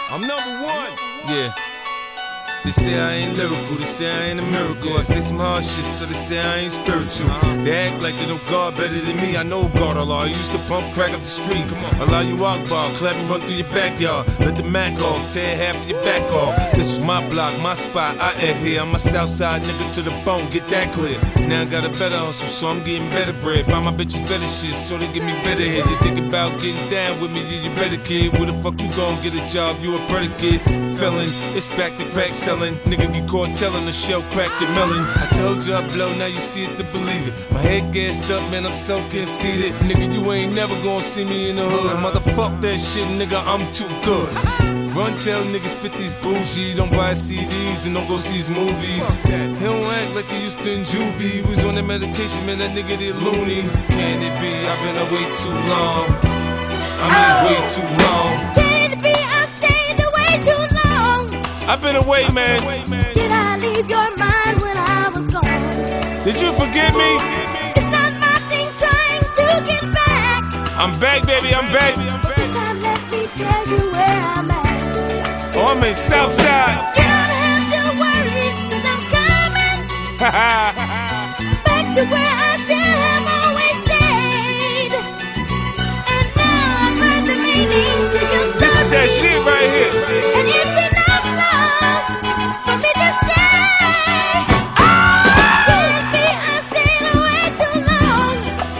I'm #1. Yeah. They say I ain't lyrical, they say I ain't a miracle. I say some hard shit, so they say I ain't spiritual. They act like they know God better than me. I know God Allah. I used to pump crack up the street. Allow you Akbar, clap and run through your backyard. Let the Mac off, tear half of your back off. This was my block, my spot, I ain't here. I'm a Southside nigga to the bone, get that clear. Now I got a better hustle, so I'm getting better bread. Buy my bitches better shit, so they give me better head. You think about getting down with me, yeah, you better kid. Where the fuck you gon' get a job? You a predicate. Felon, it's back to crack selling. Nigga get caught telling the shell crack your melon. I told you I blow, now you see it to believe it. My head gassed up, man, I'm so conceited. Nigga, you ain't never gonna see me in the hood. Motherfuck that shit, nigga, I'm too good. Run tell niggas 50's bougie, don't buy CDs and don't go see his movies. He don't act like he used to in juvie. He was on that medication, man, that nigga did loony. Can it be? I've been away too long. I mean, way too long. Can it be? I stayed away too long. I've been away, man. Did I leave your mind when I was gone? Did you forget me? It's not my thing trying to get back. I'm back, baby, I'm back. This time let me tell you where I'm at. Oh, I'm in Southside. You don't have to worry, cause I'm coming back to where I should have always stayed. And now I've heard the meaning to your story. This is that shit right here. And it's enough love for me to stay. Can't be I stayed away too long.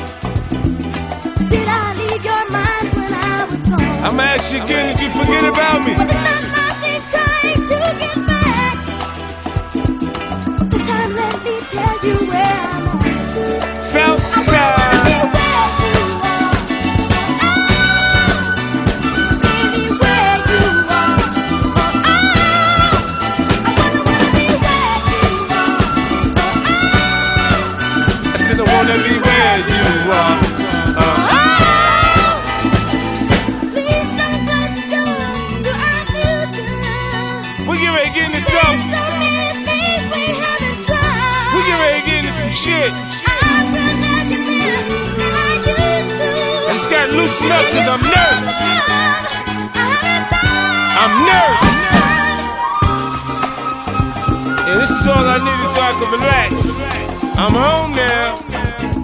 Did I leave your mind when I was gone? I'm actually again, did you forget about me? But it's not my thing trying to get back. This time let me tell you where I'm at. Southside. Shit. I just gotta loosen up cause I'm nervous. I'm nervous. And this is all I needed so I could relax. I'm home now.